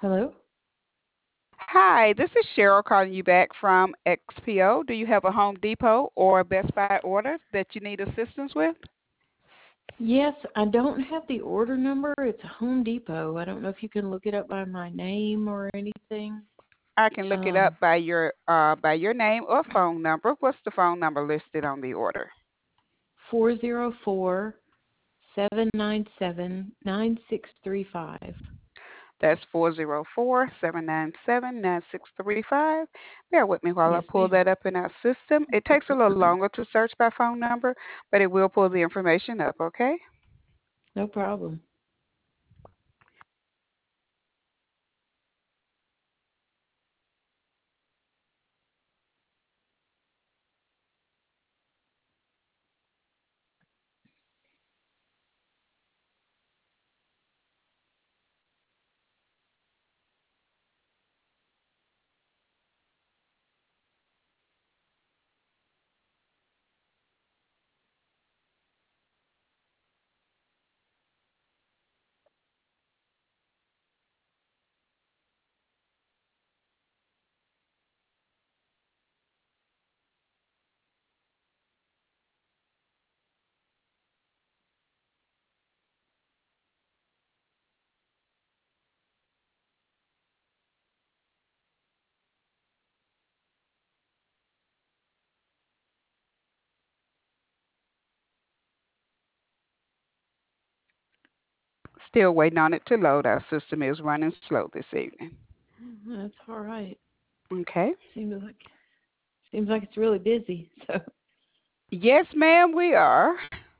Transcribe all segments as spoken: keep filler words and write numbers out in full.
Hello? Hi, this is Cheryl calling you back from X P O. Do you have a Home Depot or a Best Buy order that you need assistance with? Yes, I don't have the order number. It's Home Depot. I don't know if you can look it up by my name or anything. I can look it Um, up by your uh, by your name or phone number. What's the phone number listed on the order? four zero four, seven nine seven, nine six three five. That's four zero four, seven nine seven, nine six three five. Bear with me while I Yes, pull ma'am. that up in our system. It takes a little longer to search by phone number, but it will pull the information up, okay? No problem. Still waiting on it to load. Our system is running slow this evening. That's all right. Okay. Seems like seems like it's really busy. So, Yes, ma'am, we are.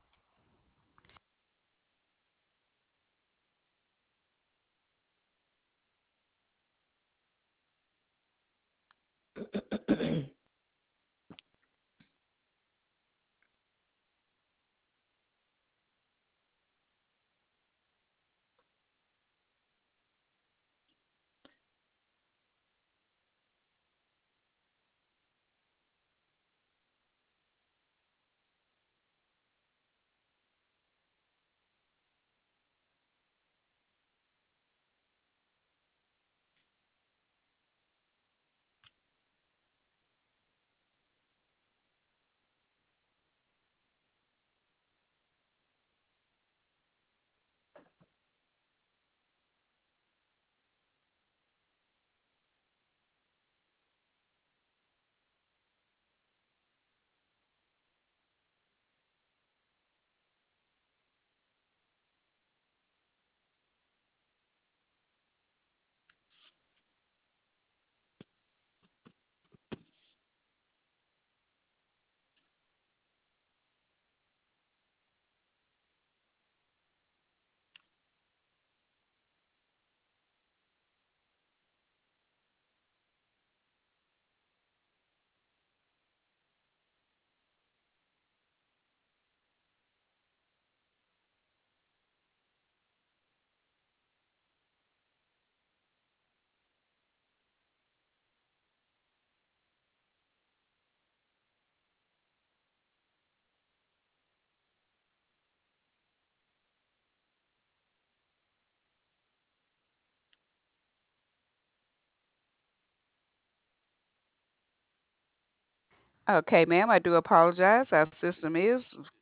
Okay, ma'am, I do apologize. Our system is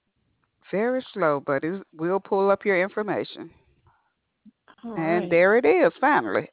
very slow, but it will pull up your information. all And right. there it is, finally.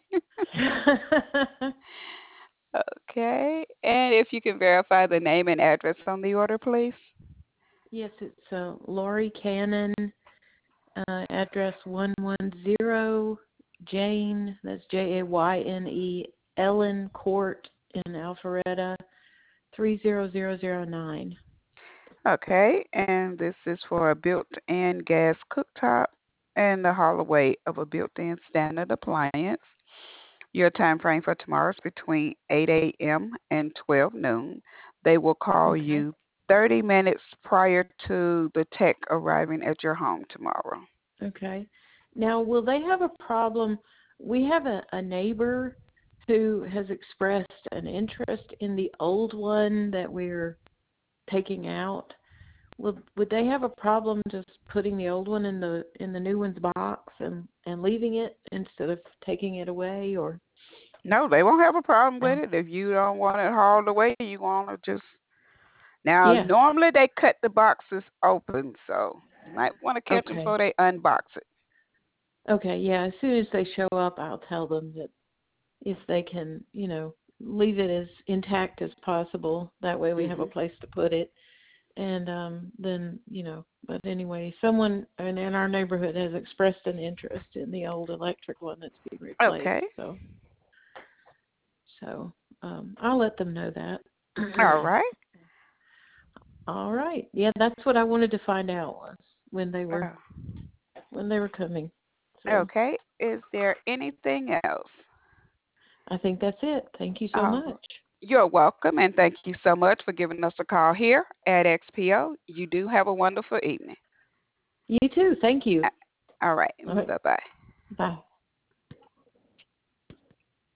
Okay. And if you can verify the name and address on the order, please. Yes, it's uh, Lori Cannon, uh, address one ten Jane, that's J A Y N E, Ellen Court in Alpharetta, three zero zero zero nine. Okay. And this is for a built-in gas cooktop and the hollow weight of a built-in standard appliance. Your time frame for tomorrow is between eight a m and twelve noon. They will call Okay. you thirty minutes prior to the tech arriving at your home tomorrow. Okay. Now, will they have a problem? We have a, a neighbor who has expressed an interest in the old one that we're taking out. would would they have a problem just putting the old one in the in the new one's box and and leaving it instead of taking it away? Or No, they won't have a problem with no? it. If you don't want it hauled away, you want to just. Now, Yeah. normally they cut the boxes open, so you might want to catch them Okay. before they unbox it. Okay. Yeah. As soon as they show up, I'll tell them that if they can, you know, leave it as intact as possible. That way we have a Mhm. place to put it. And um, then, you know, but anyway, someone in, in our neighborhood has expressed an interest in the old electric one that's being replaced. Okay. So, so um, I'll let them know that. All right. All right. Yeah, that's what I wanted to find out was when they were Uh, when they were coming. So okay. Is there anything else? I think that's it. Thank you so Uh, much. you're welcome, and thank you so much for giving us a call here at X P O. You do have a wonderful evening. You too. Thank you. Uh, All right. All right. Bye bye. Bye.